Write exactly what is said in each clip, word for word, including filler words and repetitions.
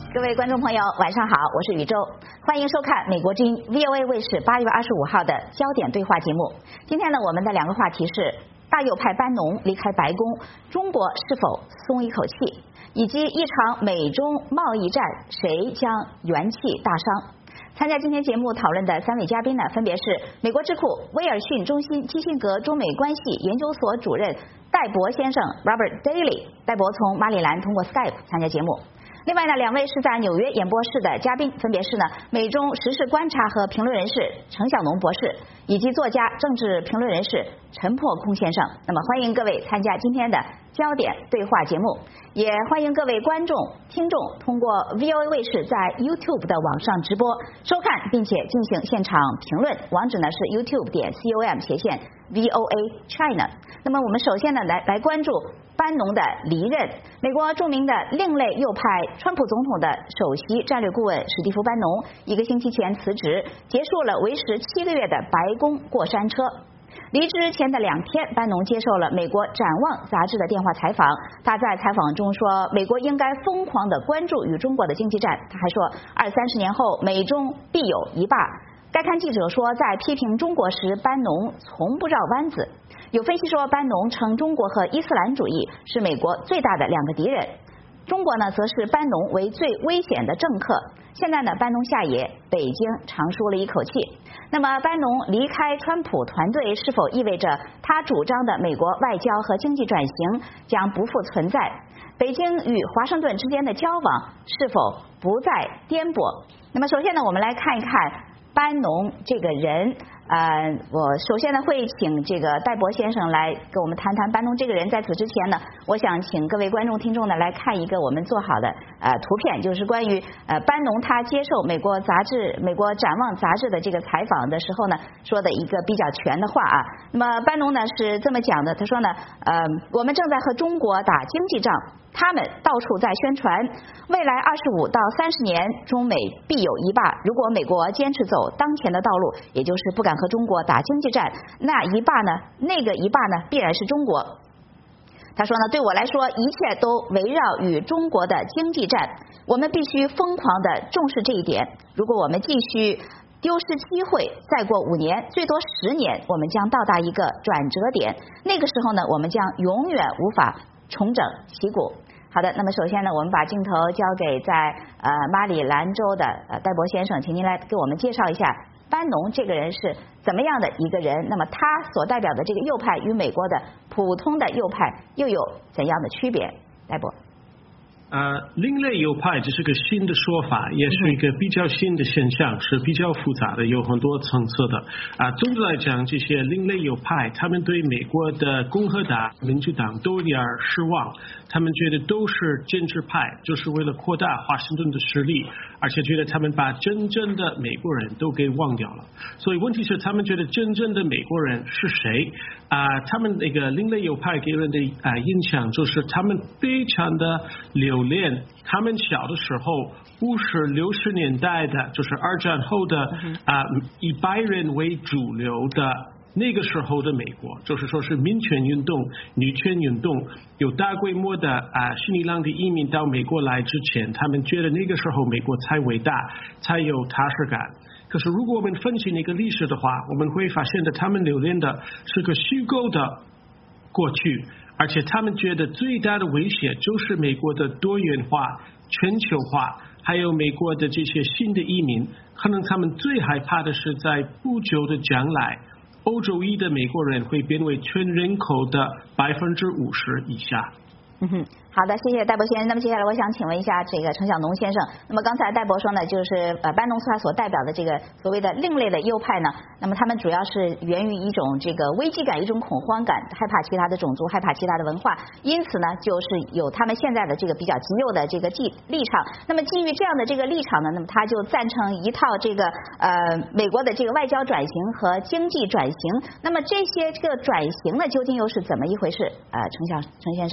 各位观众朋友，晚上好，我是宇宙，欢迎收看美国之音 V O A 卫视八月二十五号的焦点对话节目。今天呢，我们的两个话题是大右派班农离开白宫，中国是否松一口气，以及一场美中贸易战谁将元气大伤。参加今天节目讨论的三位嘉宾呢，分别是美国智库威尔逊中心基辛格中美关系研究所主任戴博先生 Robert Daly， 戴博从马里兰通过 Skype 参加节目。另外呢，两位是在纽约演播室的嘉宾，分别是呢美中时事观察和评论人士程晓农博士，以及作家、政治评论人士陈破空先生。那么欢迎各位参加今天的焦点对话节目，也欢迎各位观众、听众通过 V O A 卫视在 YouTube 的网上直播收看，并且进行现场评论。网址呢是 YouTube 点 com 斜线 V O A China。那么我们首先呢来来关注班农的离任。美国著名的另类右派川普总统的首席战略顾问史蒂夫·班农一个星期前辞职，结束了为时七个月的白宫过山车。离职前的两天，班农接受了美国《展望》杂志的电话采访。他在采访中说，美国应该疯狂地关注与中国的经济战。他还说，二三十年后美中必有一霸。该刊记者说，在批评中国时，班农从不绕弯子。有分析说，班农称中国和伊斯兰主义是美国最大的两个敌人，中国呢则是班农为最危险的政客。现在呢，班农下野，北京长舒了一口气。那么班农离开川普团队，是否意味着他主张的美国外交和经济转型将不复存在？北京与华盛顿之间的交往是否不再颠簸？那么首先呢，我们来看一看班农这个人。呃，我首先呢会请这个戴博先生来跟我们谈谈班农这个人。在此之前呢，我想请各位观众听众呢来看一个我们做好的呃图片，就是关于呃班农他接受美国杂志美国展望杂志的这个采访的时候呢说的一个比较全的话啊。那么班农呢是这么讲的，他说呢，呃，我们正在和中国打经济仗。他们到处在宣传，未来二十五到三十年，中美必有一霸。如果美国坚持走当前的道路，也就是不敢和中国打经济战，那一霸呢，那个一霸呢，必然是中国。他说呢，对我来说，一切都围绕与中国的经济战，我们必须疯狂地重视这一点。如果我们继续丢失机会，再过五年，最多十年，我们将到达一个转折点。那个时候呢，我们将永远无法重整旗鼓。好的，那么首先呢，我们把镜头交给在呃马里兰州的呃戴博先生，请您来给我们介绍一下班农这个人是怎么样的一个人。那么他所代表的这个右派与美国的普通的右派又有怎样的区别？戴博。 呃，另类右派这是个新的说法，也是一个比较新的现象，是比较复杂的，有很多层次的。啊，总的来讲，这些另类右派，他们对美国的共和党、民主党都有点失望，他们觉得都是建制派，就是为了扩大华盛顿的实力，而且觉得他们把真正的美国人都给忘掉了。所以问题是，他们觉得真正的美国人是谁？啊，他们那个另类右派给人的啊印象就是他们非常的留恋他们小的时候五十六十年代的，就是二战后的啊以白人为主流的那个时候的美国，就是说是民权运动、女权运动，有大规模的啊新西兰的移民到美国来之前，他们觉得那个时候美国才伟大，才有踏实感。可是如果我们分析那个历史的话，我们会发现的他们留恋的是个虚构的过去，而且他们觉得最大的威胁就是美国的多元化、全球化，还有美国的这些新的移民。可能他们最害怕的是在不久的将来，欧洲裔的美国人会变为全人口的百分之五十以下。 嗯哼，好的，谢谢戴博先生。那么接下来我想请问一下这个程晓农先生。那么刚才戴博说呢，就是呃班农他所代表的这个所谓的另类的右派呢，那么他们主要是源于一种这个危机感、一种恐慌感，害怕其他的种族，害怕其他的文化，因此呢，就是有他们现在的这个比较极右的这个立立场。那么基于这样的这个立场呢，那么他就赞成一套这个呃美国的这个外交转型和经济转型。那么这些这个转型呢，究竟又是怎么一回事？呃，程晓程先生。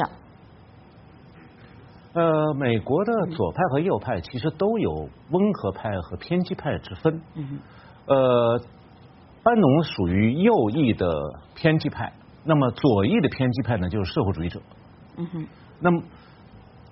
呃，美国的左派和右派其实都有温和派和偏激派之分。嗯、呃，班农属于右翼的偏激派，那么左翼的偏激派呢，就是社会主义者。嗯哼。那么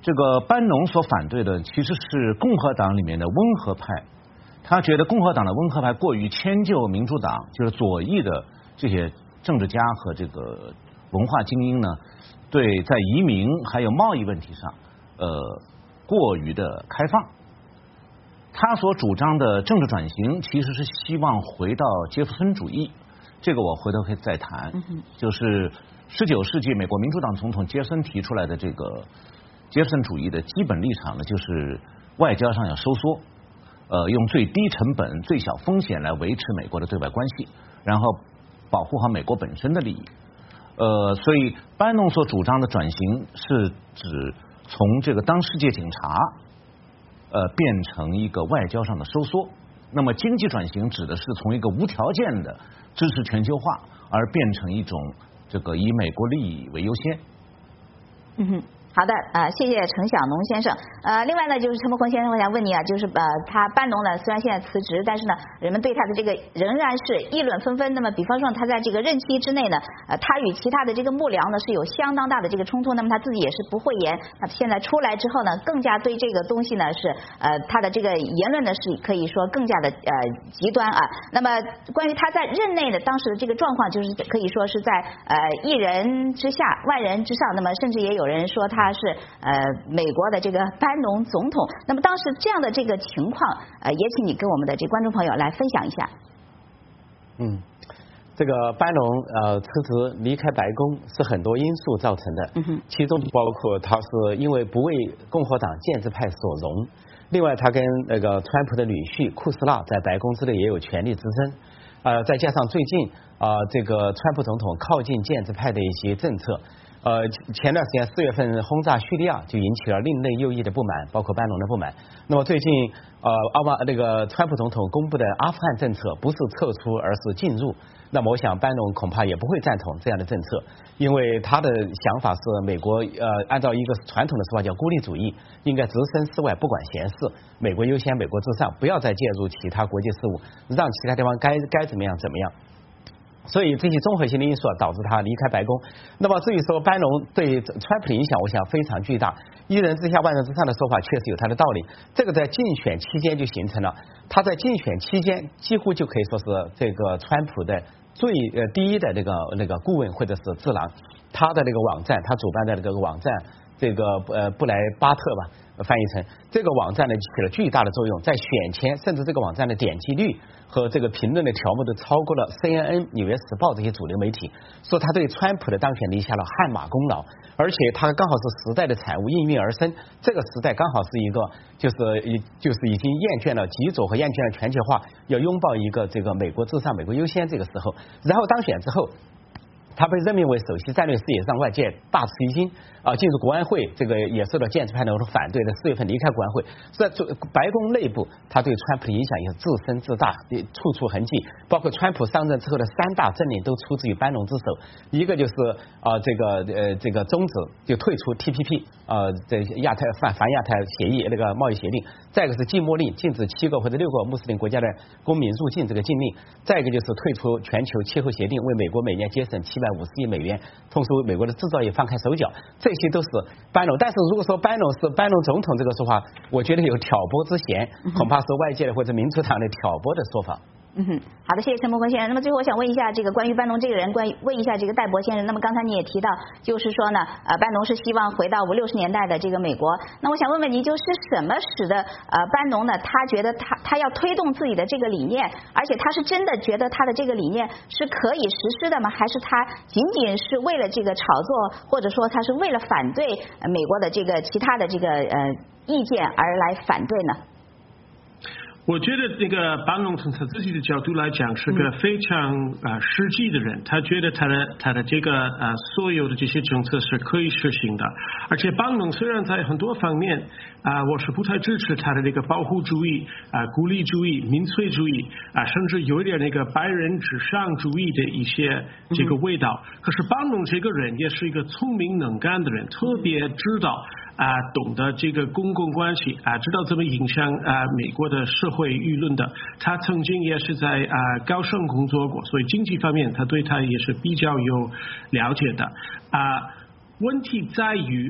这个班农所反对的其实是共和党里面的温和派，他觉得共和党的温和派过于迁就民主党，就是左翼的这些政治家和这个文化精英呢，对在移民还有贸易问题上，呃，过于的开放。他所主张的政治转型其实是希望回到杰弗森主义，这个我回头可以再谈。就是十九世纪美国民主党总统杰森提出来的这个杰弗森主义的基本立场呢，就是外交上要收缩，呃，用最低成本、最小风险来维持美国的对外关系，然后保护好美国本身的利益。呃，所以班农所主张的转型是指从这个当世界警察。呃，变成一个外交上的收缩。那么经济转型指的是从一个无条件的支持全球化，而变成一种这个以美国利益为优先。 嗯哼。好的，呃，谢谢陈晓农先生。呃，另外呢，就是陈伯坤先生，我想问你啊，就是呃，他班农呢虽然现在辞职，但是呢，人们对他的这个仍然是议论纷纷。那么，比方说他在这个任期之内呢，呃，他与其他的这个幕僚呢是有相当大的这个冲突。那么他自己也是不讳言。那现在出来之后呢，更加对这个东西呢是呃他的这个言论呢是可以说更加的呃极端啊。那么关于他在任内的当时的这个状况，就是可以说是在呃一人之下，万人之上。那么甚至也有人说他。他是呃美国的这个班农总统，那么当时这样的这个情况，呃，也请你跟我们的这观众朋友来分享一下。 嗯，这个班农呃辞职离开白宫是很多因素造成的，嗯哼，其中包括他是因为不为共和党建制派所容，另外他跟那个川普的女婿库斯纳在白宫之内也有权力之争，呃，再加上最近啊、呃、这个川普总统靠近建制派的一些政策。呃，前段时间四月份轰炸叙利亚就引起了另类右翼的不满，包括班农的不满。那么最近呃，奥巴那个川普总统公布的阿富汗政策不是撤出，而是进入。那么我想班农恐怕也不会赞同这样的政策，因为他的想法是美国呃按照一个传统的说法叫孤立主义，应该置身事外，不管闲事，美国优先，美国至上，不要再介入其他国际事务，让其他地方该该怎么样怎么样。所以这些综合性的因素导致他离开白宫。那么至于说班农对川普的影响，我想非常巨大。一人之下万人之上的说法确实有他的道理。这个在竞选期间就形成了，他在竞选期间几乎就可以说是这个川普的最呃第一的那个那个顾问或者是智囊。他的那个网站，他主办的那个网站，这个呃布莱巴特吧。翻译成这个网站呢起了巨大的作用，在选前甚至这个网站的点击率和这个评论的条目都超过了 C N N、纽约时报这些主流媒体，说他对川普的当选立下了汗马功劳，而且他刚好是时代的产物，应运而生。这个时代刚好是一个就是就是已经厌倦了极左和厌倦了全球化，要拥抱一个这个美国至上、美国优先这个时候。然后当选之后。他被任命为首席战略师，也让外界大吃一惊啊！进入国安会，这个也受到建制派的反对的，四月份离开国安会。在白宫内部，他对川普的影响也是自深自大，处处痕迹。包括川普上任之后的三大政令都出自于班农之手，一个就是啊这个呃这个终止就退出 T P P 啊这亚太反反亚太协议那个贸易协定，再一个是禁牧令，禁止七个或者六个穆斯林国家的公民入境这个禁令，再一个就是退出全球气候协定，为美国每年节省七百五十亿美元，同时为美国的制造业放开手脚，这些都是班农。但是如果说班农是班农总统这个说法，我觉得有挑拨之嫌，恐怕是外界或者民主党的挑拨的说法。 嗯哼，好的，谢谢陈伯坤先生。那么最后我想问一下，这个关于班农这个人，关于问一下这个戴博先生。那么刚才你也提到，就是说呢，呃，班农是希望回到五六十年代的这个美国。那我想问问您，就是什么使得呃班农呢，他觉得他他要推动自己的这个理念，而且他是真的觉得他的这个理念是可以实施的吗？还是他仅仅是为了这个炒作，或者说他是为了反对美国的这个其他的这个呃意见而来反对呢？ 我觉得那个班农从他自己的角度来讲是个非常啊、呃、实际的人，他觉得他的他的这个呃所有的这些政策是可以实行的，而且班农虽然在很多方面啊、呃、我是不太支持他的那个保护主义啊、呃、孤立主义、民粹主义啊、呃、甚至有一点那个白人至上主义的一些这个味道，可是班农这个人也是一个聪明能干的人，特别知道。啊，懂得这个公共关系啊，知道怎么影响啊美国的社会舆论的。他曾经也是在啊高盛工作过，所以经济方面他对他也是比较有了解的。啊，问题在于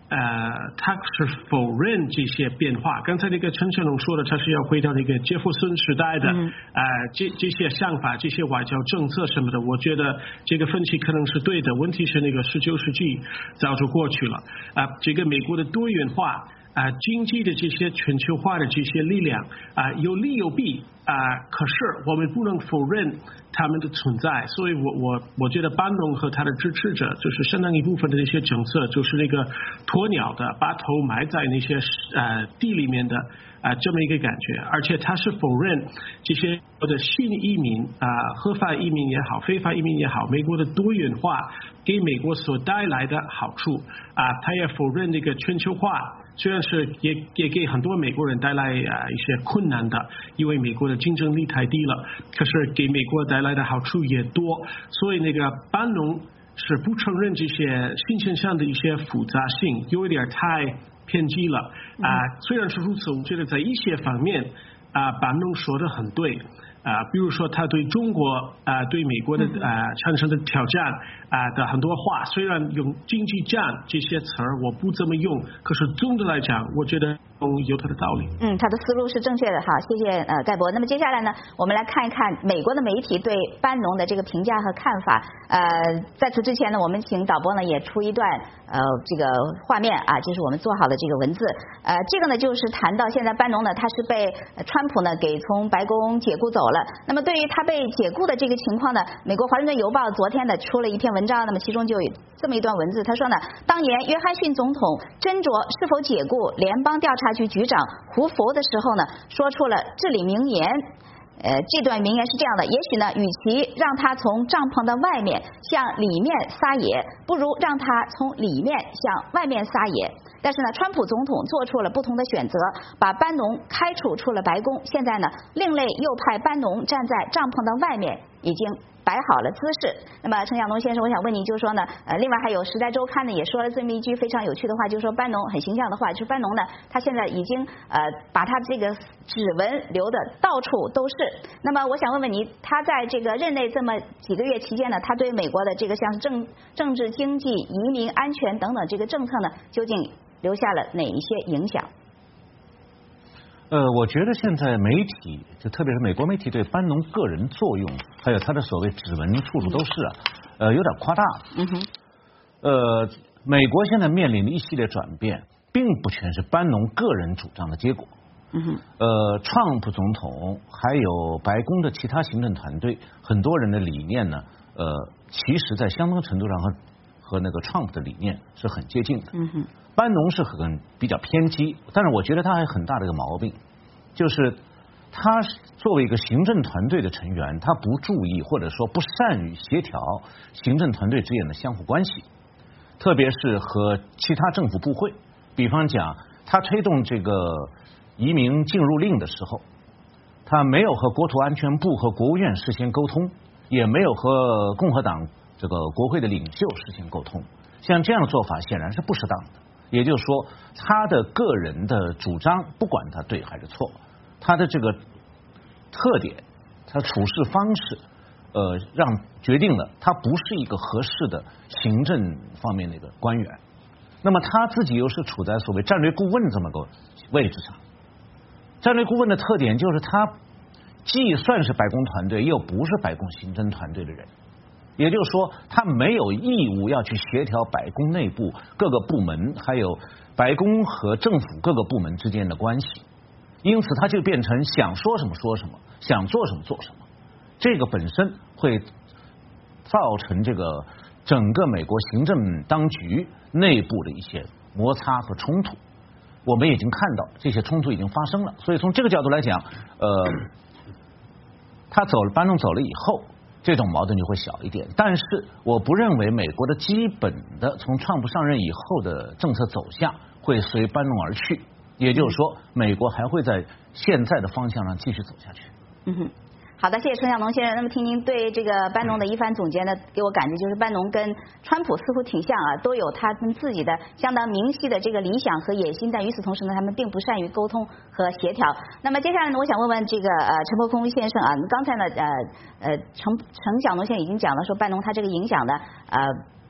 呃，他是否认这些变化。刚才那个陈小龙说的，他是要回到那个杰弗森时代的，嗯、呃，这这些想法、这些外交政策什么的，我觉得这个分析可能是对的。问题是那个十九世纪早就过去了，啊、呃，这个美国的多元化。啊、呃，经济的这些全球化的这些力量啊、呃，有利有弊啊、呃，可是我们不能否认他们的存在，所以我我我觉得班农和他的支持者就是相当一部分的那些政策，就是那个鸵鸟的，把头埋在那些呃地里面的啊、呃、这么一个感觉，而且他是否认这些的新移民啊、呃，合法移民也好，非法移民也好，美国的多元化给美国所带来的好处啊、呃，他也否认那个全球化。虽然是也也给很多美国人带来啊一些困难的，因为美国的竞争力太低了，可是给美国带来的好处也多，所以那个班农是不承认这些新现象的一些复杂性，有一点太偏激了啊、呃。虽然是如此，我觉得在一些方面啊、呃，班农说的很对。啊、呃，比如说他对中国啊、呃，对美国的啊、呃、产生的挑战啊、呃、的很多话，虽然用经济战这些词儿我不怎么用，可是总的来讲，我觉得有它的道理。 嗯，他的思路是正确的哈，谢谢呃盖博。那么接下来呢，我们来看一看美国的媒体对班农的这个评价和看法。呃，在此之前呢，我们请导播呢也出一段呃这个画面啊，这是我们做好的这个文字。呃，这个呢就是谈到现在班农呢，他是被川普呢给从白宫解雇走了。那么对于他被解雇的这个情况呢，美国华盛顿邮报昨天呢出了一篇文章，那么其中就有这么一段文字，他说呢，当年约翰逊总统斟酌是否解雇联邦调查局局长胡佛的时候呢，说出了至理名言。呃，这段名言是这样的：也许呢，与其让他从帐篷的外面向里面撒野，不如让他从里面向外面撒野。但是呢，川普总统做出了不同的选择，把班农开除出了白宫。现在呢，另类右派班农站在帐篷的外面，已经摆好了姿势。那么陈晓东先生，我想问您，就是说呢，呃，另外还有《时代周刊》呢也说了这么一句非常有趣的话，就是说班农很形象的话，就是班农呢，他现在已经呃把他这个指纹留的到处都是。那么我想问问您，他在这个任内这么几个月期间呢，他对美国的这个像是政政治、经济、移民、安全等等这个政策呢，究竟留下了哪一些影响？ 呃，我觉得现在媒体，就特别是美国媒体对班农个人作用，还有他的所谓指纹处处都是啊，呃，有点夸大。嗯哼。呃，美国现在面临的一系列转变，并不全是班农个人主张的结果。嗯哼。呃，川普总统还有白宫的其他行政团队，很多人的理念呢，呃，其实在相当程度上和和那个川普的理念是很接近的。嗯哼。班农是很比较偏激，但是我觉得他还有很大的一个毛病，就是他作为一个行政团队的成员，他不注意或者说不善于协调行政团队之间的相互关系，特别是和其他政府部会。比方讲，他推动这个移民进入令的时候，他没有和国土安全部和国务院事先沟通，也没有和共和党这个国会的领袖事先沟通，像这样的做法显然是不适当的。也就是说，他的个人的主张，不管他对还是错，他的这个特点，他处事方式，呃，让决定了他不是一个合适的行政方面的一个官员。那么他自己又是处在所谓战略顾问这么个位置上。战略顾问的特点就是他既算是白宫团队，又不是白宫行政团队的人。也就是说，他没有义务要去协调白宫内部各个部门，还有白宫和政府各个部门之间的关系，因此他就变成想说什么说什么，想做什么做什么。这个本身会造成这个整个美国行政当局内部的一些摩擦和冲突。我们已经看到这些冲突已经发生了，所以从这个角度来讲，呃，他走了，班农走了以后，这种矛盾就会小一点。但是我不认为美国的基本的从川普上任以后的政策走向会随班农而去，也就是说，美国还会在现在的方向上继续走下去。 嗯哼。好的，谢谢陈晓农先生。那么听您对这个班农的一番总结呢，给我感觉就是班农跟川普似乎挺像啊，都有他们自己的相当明晰的这个理想和野心，但与此同时呢，他们并不善于沟通和协调。那么接下来呢，我想问问这个呃陈伯空先生啊，刚才呢呃呃陈陈晓农先生已经讲了说班农他这个影响呢呃。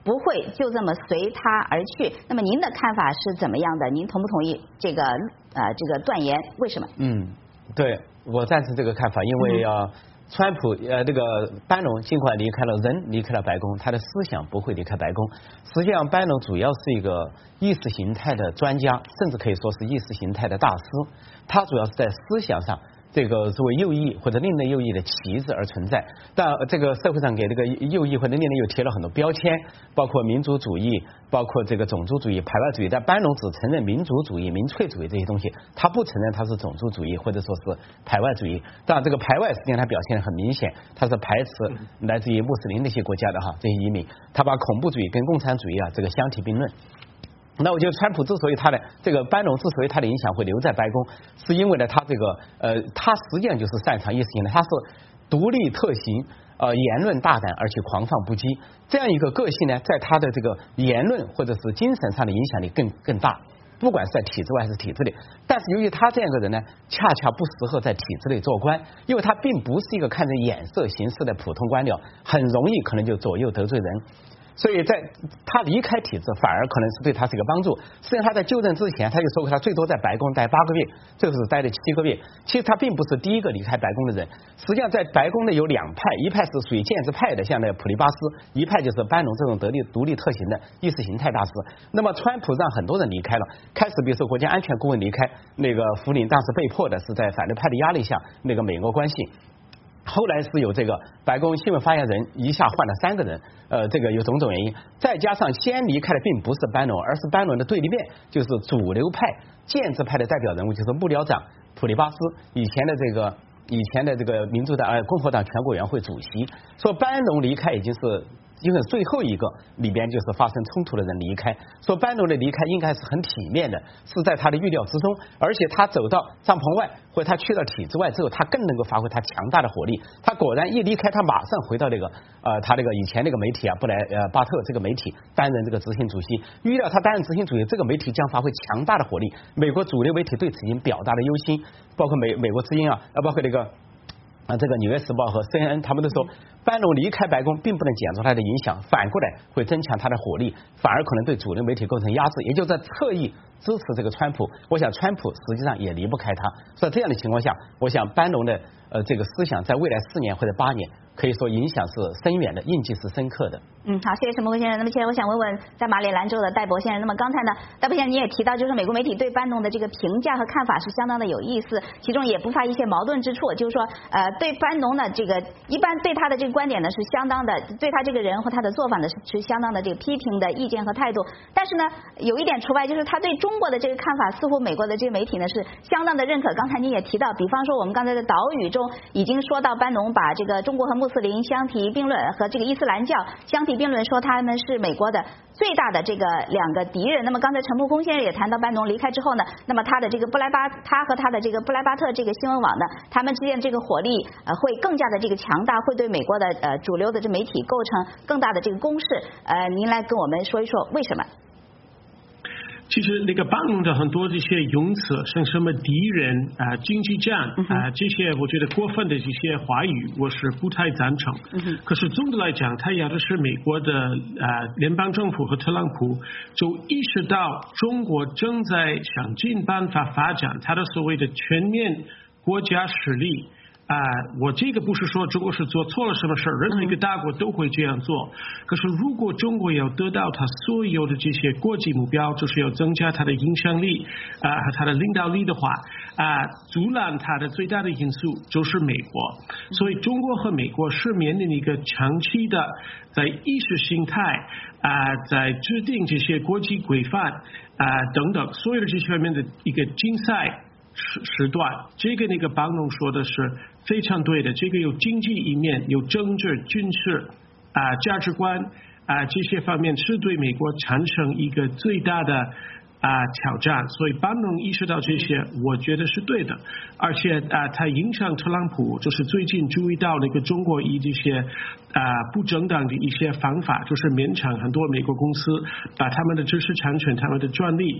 不会就这么随他而去。那么您的看法是怎么样的？您同不同意这个呃这个断言？为什么？ 嗯，对，我赞成这个看法，因为啊。呃川普呃，这个班农尽管离开了人离开了白宫，他的思想不会离开白宫。实际上，班农主要是一个意识形态的专家，甚至可以说是意识形态的大师。他主要是在思想上，这个作为右翼或者另类右翼的旗帜而存在。但这个社会上给这个右翼或者另类又贴了很多标签，包括民族主义，包括这个种族主义、排外主义。但班农只承认民族主义、民粹主义这些东西，他不承认他是种族主义或者说是排外主义。当然，这个排外实际上他表现得很明显，他是排斥来自于穆斯林那些国家的哈这些移民，他把恐怖主义跟共产主义啊这个相提并论。那我觉得川普之所以他的这个班农之所以他的影响会留在白宫，是因为呢他这个呃他实际上就是擅长意识形态，他是独立特行，呃言论大胆而且狂放不羁，这样一个个性呢，在他的这个言论或者是精神上的影响力更更大，不管是在体制外还是体制内。但是由于他这样一个人呢，恰恰不适合在体制内做官，因为他并不是一个看着眼色行事的普通官僚，很容易可能就左右得罪人。所以在他离开体制，反而可能是对他是一个帮助。实际上他在就任之前，他就说过他最多在白宫待八个月，最后是待了七个月。其实他并不是第一个离开白宫的人。实际上在白宫内有两派，一派是属于建制派的，像那个普利巴斯；一派就是班农这种独立独立特行的意识形态大师。那么川普让很多人离开了，开始比如说国家安全顾问离开，那个福林当时被迫的是在反对派的压力下，那个美国关系。后来是有这个白宫新闻发言人一下换了三个人，呃，这个有种种原因，再加上先离开的并不是班农，而是班农的对立面，就是主流派建制派的代表人物，就是幕僚长普利巴斯，以前的这个以前的这个民主党呃共和党全国委员会主席。说班农离开已经是因为最后一个里边就是发生冲突的人离开，说班农的离开应该是很体面的，是在他的预料之中，而且他走到帐篷外或者他去到体制外之后，他更能够发挥他强大的火力。他果然一离开，他马上回到那个呃他那个以前那个媒体啊布莱呃巴特这个媒体担任这个执行主席。预料他担任执行主席，这个媒体将发挥强大的火力。美国主流媒体对此已经表达了忧心，包括美美国之音啊，包括那个。啊，这个《纽约时报》和 C N N 他们都说，班农离开白宫并不能减弱他的影响，反过来会增强他的火力，反而可能对主流媒体构成压制，也就在侧翼支持这个川普。我想川普实际上也离不开他。在这样的情况下，我想班农的呃这个思想在未来四年或者八年，可以说影响是深远的，印记是深刻的。 嗯，好，谢谢陈伯先生。那么现在我想问问在马里兰州的戴博先生，那么刚才呢，戴博先生你也提到，就是美国媒体对班农的这个评价和看法是相当的有意思，其中也不乏一些矛盾之处，就是说呃对班农呢这个一般对他的这个观点呢是相当的，对他这个人和他的做法呢是是相当的这个批评的意见和态度，但是呢有一点除外，就是他对中国的这个看法似乎美国的这个媒体呢是相当的认可。刚才您也提到，比方说我们刚才的岛屿中已经说到班农把这个中国和穆斯林相提并论，和这个伊斯兰教相提并论，说他们是美国的最大的这个两个敌人。那么刚才陈木空先生也谈到班农离开之后呢，那么他的这个布莱巴他和他的这个布莱巴特这个新闻网呢，他们之间这个火力呃会更加的这个强大，会对美国的呃主流的这媒体构成更大的这个攻势。呃，您来跟我们说一说为什么？ 其实那个班农的很多这些用词，像什么敌人啊、呃、经济战啊、呃、这些，我觉得过分的这些话语，我是不太赞成。嗯、可是总的来讲，他要的是美国的啊、呃、联邦政府和特朗普就意识到中国正在想尽办法发展他的所谓的全面国家实力。啊、呃，我这个不是说中国是做错了什么事儿，任何一个大国都会这样做。可是如果中国要得到它所有的这些国际目标，就是要增加它的影响力啊、呃、和它的领导力的话，啊、呃，阻拦它的最大的因素就是美国。所以中国和美国是面临一个长期的在意识形态啊、呃，在制定这些国际规范啊、呃、等等所有的这些方面的一个竞赛时时段。这个那个班农说的是非常对的，这个有经济一面，有政治、军事啊、呃、价值观啊、呃、这些方面是对美国产生一个最大的啊、呃、挑战。所以班农意识到这些，我觉得是对的。而且啊、呃，他影响特朗普，就是最近注意到那个中国以这些啊、呃、不正当的一些方法，就是勉强很多美国公司把他们的知识产权、他们的专利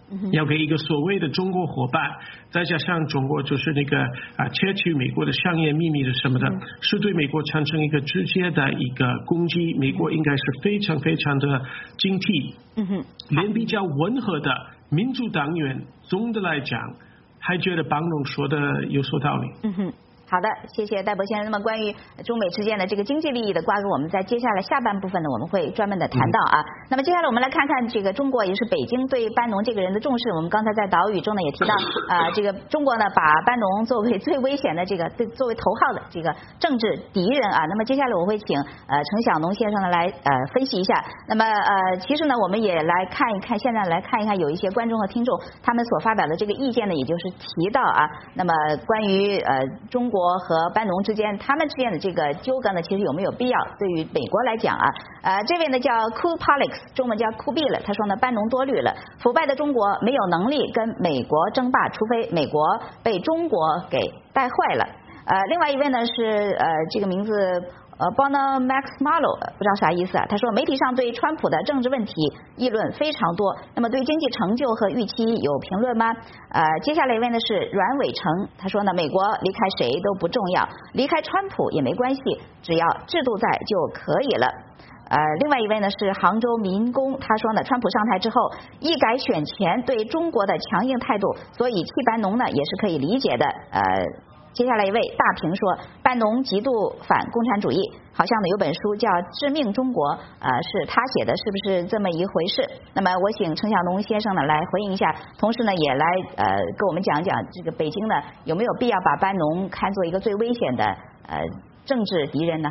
要给一个所谓的中国伙伴，再加上中国就是那个啊窃取美国的商业秘密的什么的，是对美国产生一个直接的一个攻击，美国应该是非常非常的警惕。嗯哼，连比较温和的民主党员，总的来讲还觉得邦农说的有所道理。 嗯哼。好的，谢谢戴博先生。那么关于中美之间的这个经济利益的瓜葛，我们在接下来下半部分呢，我们会专门的谈到啊。嗯、那么接下来我们来看看这个中国也是北京对班农这个人的重视。我们刚才在岛屿中呢也提到，啊、呃，这个中国呢把班农作为最危险的这个作为头号的这个政治敌人啊。那么接下来我会请呃陈晓农先生呢来呃分析一下。那么呃其实呢我们也来看一看，现在来看一看有一些观众和听众他们所发表的这个意见呢，也就是提到啊，那么关于呃中国。国和班农之间，他们之间的这个纠葛呢，其实有没有必要？对于美国来讲啊，呃，这位呢叫 Cool Polix， 中文叫酷毙了。他说呢，班农多虑了，腐败的中国没有能力跟美国争霸，除非美国被中国给带坏了。呃，另外一位呢是呃这个名字。呃 ，Bonner Max Marlow 不知道啥意思啊？他说媒体上对川普的政治问题议论非常多，那么对经济成就和预期有评论吗？呃，接下来一位呢是阮伟成，他说呢，美国离开谁都不重要，离开川普也没关系，只要制度在就可以了。呃，另外一位呢是杭州民工，他说呢，川普上台之后一改选前对中国的强硬态度，所以弃班农呢也是可以理解的。呃。接下来一位大平说，班农极度反共产主义，好像呢有本书叫《致命中国》，呃，是他写的，是不是这么一回事？那么我请陈晓农先生呢来回应一下，同时呢也来呃跟我们讲讲这个北京呢有没有必要把班农看作一个最危险的呃政治敌人呢？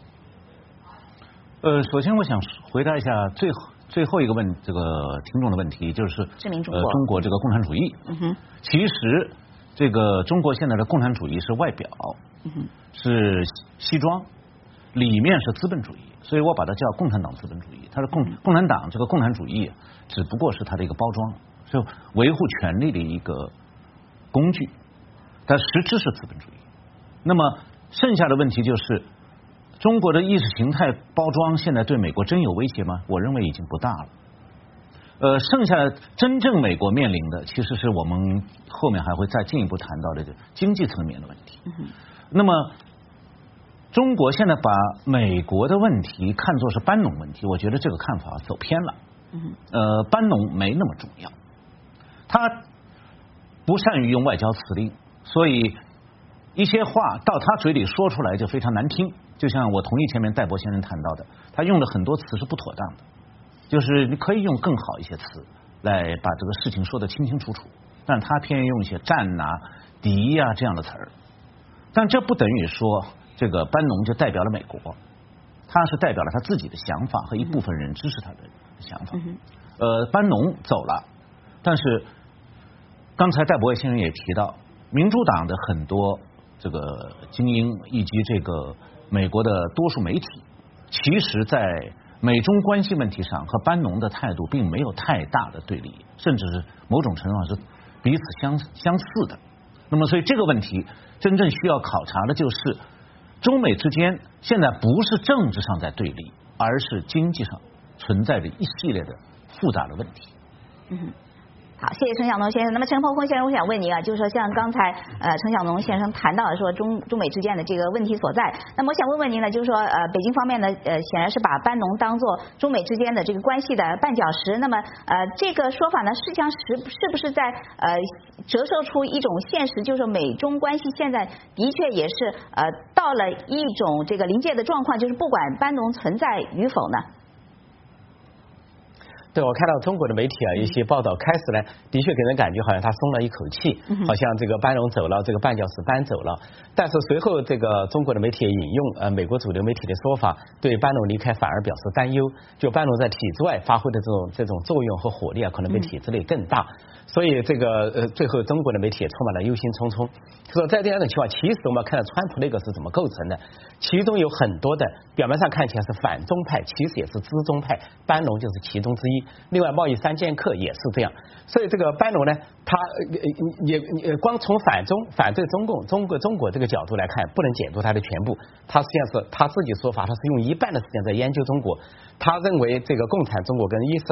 呃，首先我想回答一下最后最后一个问这个听众的问题，就是致命中国， 呃，中国这个共产主义。 嗯哼， 其实。这个中国现在的共产主义是外表，是西装，里面是资本主义，所以我把它叫共产党资本主义。它是共共产党这个共产主义只不过是它的一个包装，是维护权力的一个工具，但实质是资本主义。那么剩下的问题就是，中国的意识形态包装现在对美国真有威胁吗？我认为已经不大了。呃，剩下真正美国面临的，其实是我们后面还会再进一步谈到的经济层面的问题。嗯、那么，中国现在把美国的问题看作是班农问题，我觉得这个看法走偏了。嗯、呃，班农没那么重要，他不善于用外交辞令，所以一些话到他嘴里说出来就非常难听。就像我同意前面戴博先生谈到的，他用了很多词是不妥当的。就是你可以用更好一些词来把这个事情说得清清楚楚，但他偏用一些战呐、敌呀、啊、这样的词儿。但这不等于说这个班农就代表了美国，他是代表了他自己的想法和一部分人支持他的想法。呃，班农走了，但是刚才戴博先生也提到，民主党的很多这个精英以及这个美国的多数媒体，其实在美中关系问题上和班农的态度并没有太大的对立，甚至是某种程度上是彼此相相似的。那么，所以这个问题真正需要考察的就是，中美之间现在不是政治上在对立，而是经济上存在着一系列的复杂的问题。 嗯。好，谢谢陈晓农先生。那么陈鹏峰先生，我想问您啊，就是说像刚才呃陈晓农先生谈到的说中中美之间的这个问题所在，那么我想问问您呢，就是说呃北京方面呢呃显然是把班农当作中美之间的这个关系的绊脚石，那么呃这个说法呢，实际上是是不是在呃折射出一种现实，就是说美中关系现在的确也是呃到了一种这个临界的状况，就是不管班农存在与否呢？ 对，我看到中国的媒体啊，一些报道开始呢，的确给人感觉好像他松了一口气，好像这个班农走了，这个绊脚石搬走了。但是随后这个中国的媒体引用呃美国主流媒体的说法，对班农离开反而表示担忧，就班农在体制外发挥的这种这种作用和火力啊，可能比体制内更大。所以这个呃最后中国的媒体也充满了忧心忡忡，说在这样的情况，其实我们看到川普那个是怎么构成的，其中有很多的表面上看起来是反中派，其实也是资中派，班农就是其中之一。另外，贸易三剑客也是这样，所以这个班农呢，他也也光从反中、反对中共、中国中国这个角度来看，不能解读他的全部。他实际上是他自己说法，他是用一半的时间在研究中国。他认为这个共产中国跟伊斯兰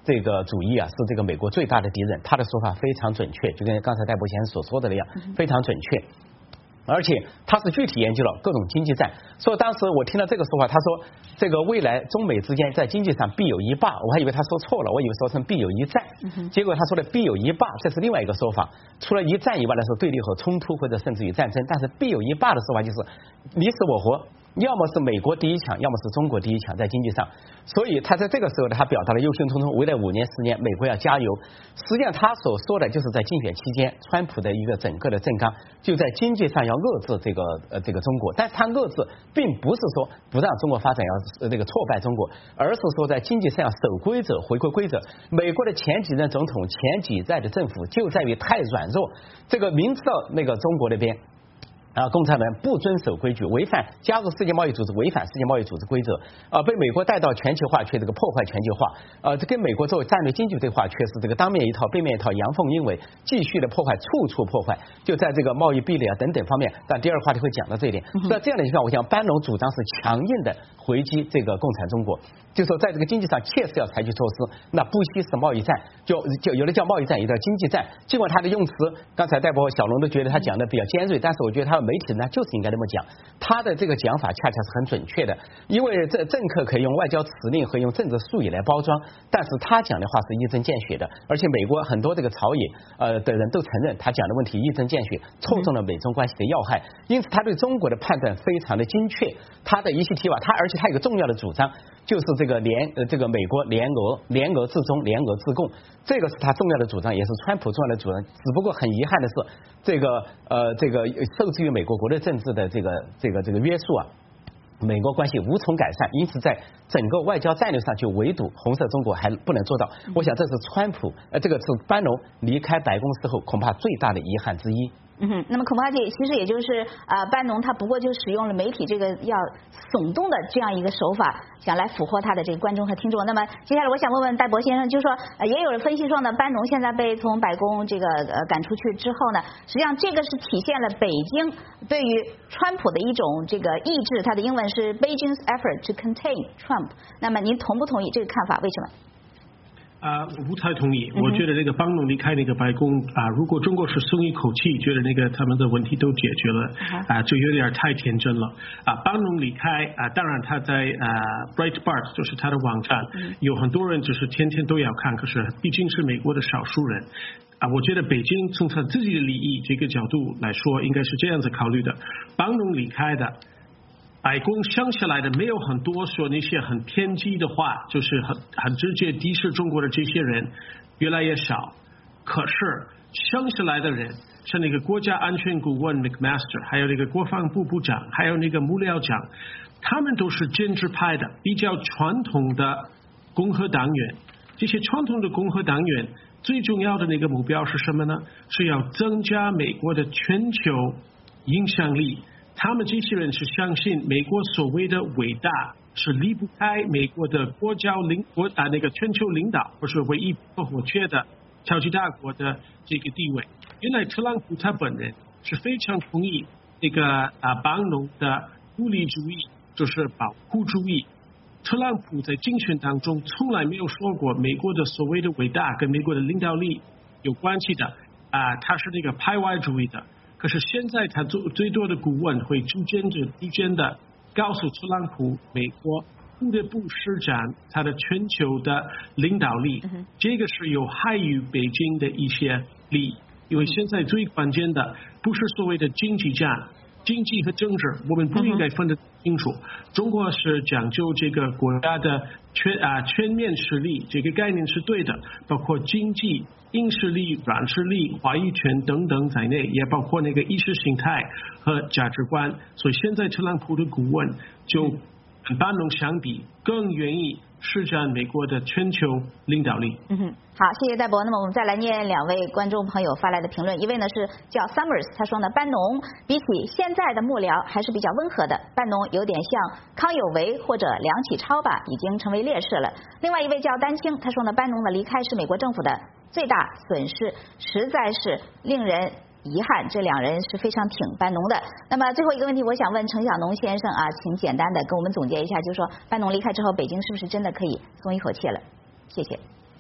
这个主义啊是这个美国最大的敌人，他的说法非常准确，就跟刚才戴博先生所说的那样，非常准确。而且他是具体研究了各种经济战，所以当时我听到这个说法，他说这个未来中美之间在经济上必有一霸，我还以为他说错了，我以为说成必有一战，结果他说的必有一霸，这是另外一个说法。除了一战以外的是对立和冲突或者甚至于战争，但是必有一霸的说法就是你死我活。要么是美国第一强，要么是中国第一强在经济上，所以他在这个时候他表达了忧心忡忡，未来五年十年美国要加油。实际上他所说的就是在竞选期间川普的一个整个的政纲，就在经济上要遏制这个呃这个中国，但是他遏制并不是说不让中国发展要那个挫败中国，而是说在经济上要守规则回归规则。美国的前几任总统前几代的政府就在于太软弱，这个明知道那个中国那边啊，共产党不遵守规矩，违反加入世界贸易组织，违反世界贸易组织规则，啊，被美国带到全球化，却这个破坏全球化，呃，这跟美国作为战略经济对话，却是这个当面一套，背面一套，阳奉阴违，继续的破坏，处处破坏，就在这个贸易壁垒啊等等方面。但第二话题会讲到这一点。在这样的情况，我想班农主张是强硬的回击这个共产中国，就说在这个经济上切实要采取措施，那不惜是贸易战，就就有的叫贸易战，有的叫经济战。尽管他的用词，刚才戴博小龙都觉得他讲的比较尖锐，但是我觉得他。媒体呢就是应该这么讲，他的这个讲法恰恰是很准确的，因为这政客可以用外交辞令和用政治术语来包装，但是他讲的话是一针见血的，而且美国很多这个朝野呃的人都承认他讲的问题一针见血，戳中了美中关系的要害，因此他对中国的判断非常的精确，他的一席提法，他而且他有个重要的主张，就是这个联呃这个美国联俄联俄制中联俄制共，这个是他重要的主张，也是川普重要的主张，只不过很遗憾的是这个呃这个受制于美国国内政治的这个这个这个约束啊，美国关系无从改善，因此在整个外交战略上就围堵红色中国还不能做到。我想这是川普呃这个是班农离开白宫之后恐怕最大的遗憾之一。 嗯哼，那么恐怕这其实也就是呃班农他不过就使用了媒体这个要耸动的这样一个手法，想来俘获他的这个观众和听众。那么接下来我想问问戴博先生，就是说呃也有人分析说呢，班农现在被从白宫这个呃赶出去之后呢，实际上这个是体现了北京对于川普的一种这个意志，它的英文是 Beijing's effort to contain Trump。那么您同不同意这个看法？为什么？ 啊，我不太同意。我觉得那个班农离开那个白宫啊，如果中国是松一口气，觉得那个他们的问题都解决了啊，就有点太天真了啊。班农离开啊，当然他在啊 Breitbart 就是他的网站，有很多人就是天天都要看，可是毕竟是美国的少数人啊。我觉得北京从他自己的利益这个角度来说，应该是这样子考虑的。班农离开的。白宫想起来的没有很多说那些很偏激的话，就是很很直接敌视中国的这些人越来越少。可是想起来的人，像那个国家安全顾问 McMaster， 还有那个国防部部长，还有那个幕僚长，他们都是建制派的，比较传统的共和党员。这些传统的共和党员最重要的那个目标是什么呢？是要增加美国的全球影响力。他们这些人是相信美国所谓的伟大是离不开美国的国家领国啊那个全球领导或是唯一不可或缺的超级大国的这个地位。原来特朗普他本人是非常同意这个啊班农的孤立主义，就是保护主义。特朗普在竞选当中从来没有说过美国的所谓的伟大跟美国的领导力有关系的啊，他是那个排外主义的。可是现在他最最多的顾问会逐渐的逐渐的告诉特朗普，美国不得不施展他的全球的领导力，这个是有害于北京的一些利益。因为现在最关键的不是所谓的经济战，经济和政治我们不应该分得清楚。中国是讲究这个国家的全啊全面实力，这个概念是对的，包括经济。硬实力、软实力、话语权等等在内，也包括那个意识形态和价值观。所以现在特朗普的顾问就跟班农相比，更愿意施展美国的全球领导力。 嗯哼，好，谢谢戴博。那么我们再来念两位观众朋友发来的评论，一位呢是叫 Summers， 他说呢，班农比起现在的幕僚还是比较温和的，班农有点像康有为或者梁启超吧，已经成为烈士了。另外一位叫丹青，他说呢，班农的离开是美国政府的最大损失，实在是令人遗憾，这两人是非常挺班农的。那么最后一个问题，我想问程晓农先生啊，请简单的跟我们总结一下，就是说班农离开之后，北京是不是真的可以松一口气了？谢谢。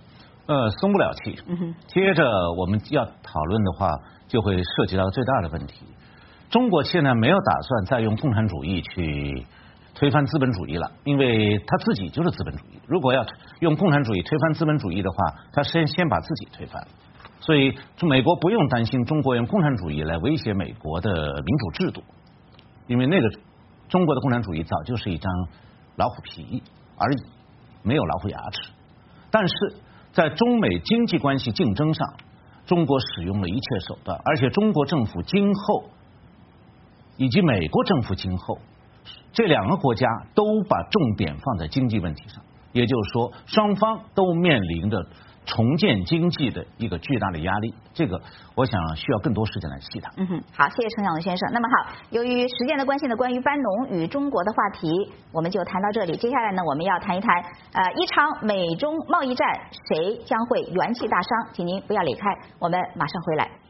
呃，松不了气。嗯哼。接着我们要讨论的话，就会涉及到最大的问题。中国现在没有打算再用共产主义去推翻资本主义了，因为他自己就是资本主义。如果要用共产主义推翻资本主义的话，他先先把自己推翻。所以美国不用担心中国用共产主义来威胁美国的民主制度，因为那个中国的共产主义早就是一张老虎皮而已，没有老虎牙齿。但是在中美经济关系竞争上，中国使用了一切手段，而且中国政府今后以及美国政府今后，这两个国家都把重点放在经济问题上，也就是说，双方都面临着重建经济的一个巨大的压力，这个我想需要更多时间来细谈。 嗯哼，好，谢谢程晓龙先生。那么好，由于时间的关系呢，关于班农与中国的话题我们就谈到这里。接下来呢，我们要谈一谈呃一场美中贸易战谁将会元气大伤，请您不要离开，我们马上回来。